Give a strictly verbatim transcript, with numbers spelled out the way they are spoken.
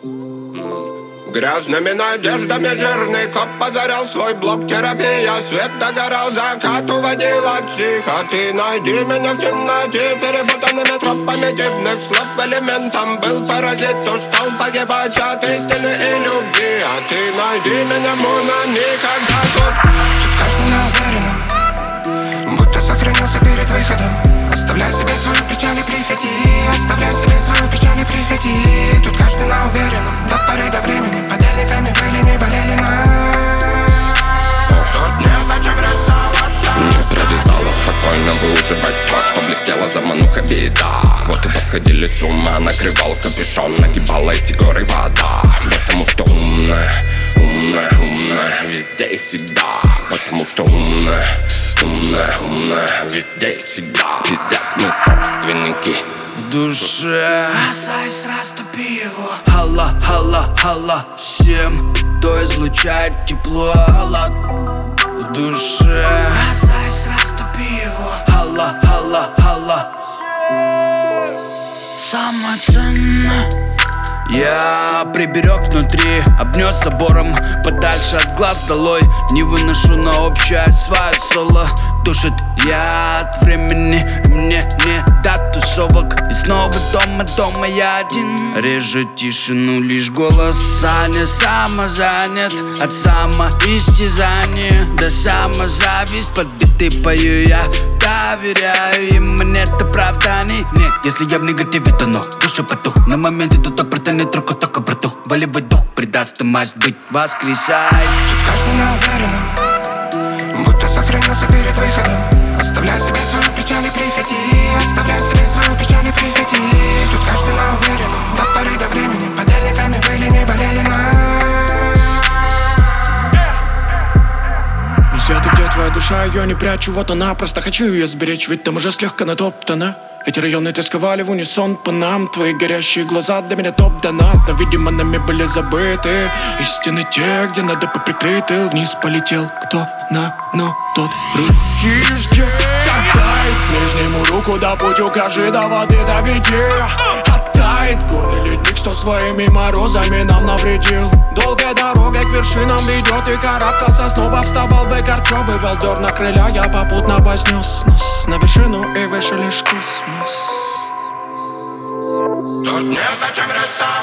Грязными надеждами жирный коп позарял свой блок. Терапия, свет догорал, закат уводил от психа. Ты найди меня в темноте перепутанными тропами дивных слов. Элементом был паразит, устал погибать от истины и любви. А ты найди меня, Муна, никогда тут. Тут каждый на уверенном, будто сохранился перед выходом. Оставляй себе свою печаль и приходи, оставляй себе свою печаль и приходи. Тут каждый на уверенном, до поры до времени. Под эликами были, не болели нас. Тут незачем рисоваться. Не прорезала спокойно выуживать то, что блестело за мануха беда. Вот и посходили с ума, накрывал капюшон, нагибала эти горы вода. Потому что умная, умная, умная везде и всегда. Потому что умная, умная, умная везде и всегда. Пиздец, мы собственники в душе. Касаясь, растопи его. Хала, хала, хала всем, кто излучает тепло. Хала в душе. Касаясь, растопи его. Хала, хала, хала. Самое ценное я приберег внутри, обнес забором, подальше от глаз долой. Не выношу на общее свое соло. Душит я от времени, мне не до тусовок. И снова дома, дома я один. Режет тишину лишь голос Саня. Самозанят от самоистязания до самозависть. Под биты пою я, доверяю им, мне это правда не. Нет, если я в негативе, то но душа потух. На моменте тут опрытанет руку, только братух. Болевой дух придаст и масть быть воскресай. Тут каждый на уверенном, будто сохранился перед выходом. Оставляй себе свою печаль и приходи, оставляй себе свою печаль и приходи. Тут каждый на уверенном, до поры до времени. Под эликами были, не болели нас. Не свято, где твоя душа, ее не прячу, вот она. Просто хочу ее сберечь, ведь там уже слегка натоптана. Эти районы тосковали в унисон по нам. Твои горящие глаза для меня топ-донат. Но, видимо, нами были забыты истины те, где надо поприкрытый. Вниз полетел кто на, но тот руки ждет. Отдай нижнему руку, да путь укажи, до воды доведи. Оттает горный ледник, что своими морозами нам навредил. Долгая дорога к вершинам ведет, и карабкался, снова вставал выкорчевывал дёр на крыля, я попутно вознес нос на вершину и выше лишь космос. Тут незачем рисовать.